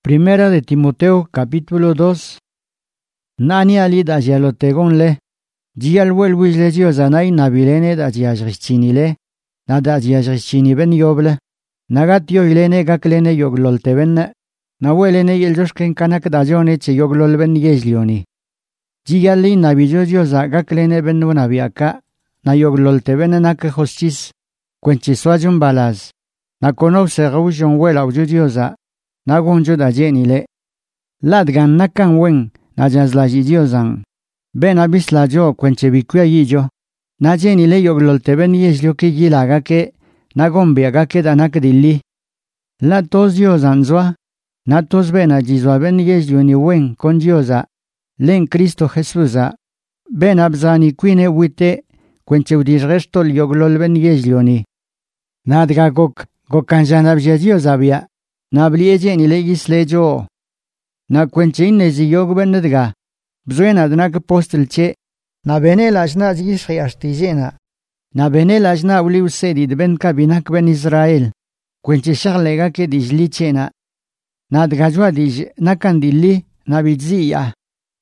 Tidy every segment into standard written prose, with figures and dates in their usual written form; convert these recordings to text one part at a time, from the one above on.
Primera de Timoteo capítulo 2. Nani ali da jialotegonle, jialwelwisle jiozanai nabilene da jiajrichinile, nada jiajrichini ben yoble, nagatio ilene gaklene yoglolteben, nawelene yeljoshken kanak da jone che yoglolben yezlioni. Jiali nabilloza gaklene ben nabiaka, na yoglolteben nak hostis, quenchiswajun balas, na conobse gaujon wela ujudioza, nagonjo da jenile. Ladgan nakan wen, na jazlajidiozan. Ben abisla jo quenchebiquia yillo. Na jenile yoglolteben yezlio que yilagake, nagombiagake danak dilli. La tos diozan zoa, na tos ben ajizwa ben yezlio ni wen con diosa, len Cristo Jesusa. Ben abzani quine wite, quencheudisrestol yoglol ben yezlioni. Nadga gokanjanabja diosabia. Nabliye ni legis lejo. Na quenchine zi yog benedga. Bzuena dnak postel che. Na benelaj na zishri astijena. Na benelaj na uliu sedid ben kabinak ben Israel. Quenche charlega ke dijli chena. Na dgajwa dij nakandili na bidzia.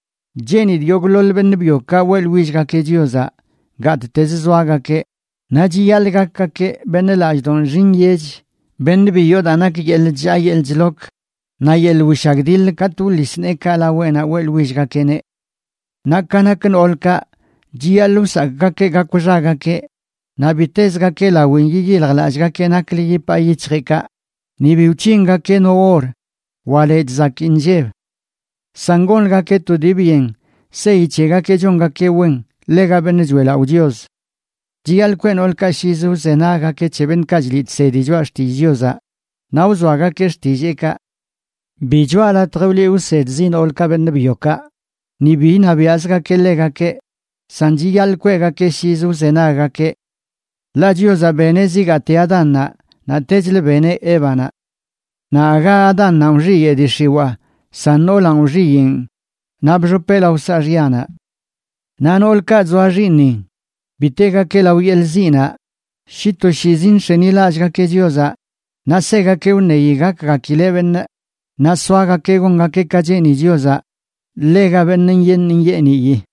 Jenid yoglol ben bioka wel wishga ke dioza. Gat tezizwaga ke. Na jiyalga ke benelaj don jinyej. Ben biyo danak yel jayel jlok, na yel wishagdil katulis neka la wena wel wishgakene. Nakanakan olka, jialusagake gakushagake, na bitesgake la wingi laglasgake nakli payicheka, ni biuchingake no or, walet zakinjev. Sangongake tu dibien, se ichegake jongake wen, lega Venezuela udios. Jialquen olka shizu zenaga que cheben kajlit sedillo astilliosa, nauzuaga que stilleka. Bijuala treuli used zin olka ben bioka, ni bin abiasga que lega que, sanjialquega que shizu zenaga que. La diosa bene zigate adanna, na tejle bene evana. Na aga adanna unjie di shiwa, sanola unjien, nabjopela usajiana. Nan olka zoajini. Bitega que la uyelzina, shito shizin shenilajga que diosa, nasega que uneiga kakileben, naswaga que gonga que kajeni diosa, lega ben yeni.